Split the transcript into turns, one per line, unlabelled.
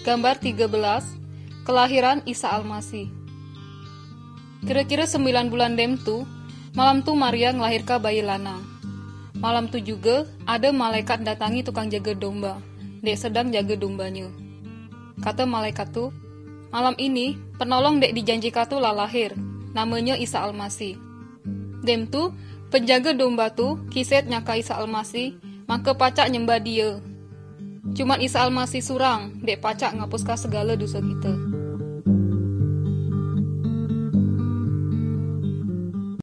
Gambar 13, kelahiran Isa Almasih. Kira-kira 9 bulan dem tu, malam tu Maria ngelahirkan bayi lanang. Malam tu juga ada malaikat datangi tukang jaga domba. Dek sedang jaga dombanya. Kata malaikat tu, malam ini penolong dek dijanjikan tu lah lahir. Namanya Isa Almasih. Dem tu, penjaga domba tu kiset nyaka Isa Almasih, maka pacak nyembah dia. Cuman Isa Almasih surang, dek pacak ngapuskan segala dosa kita.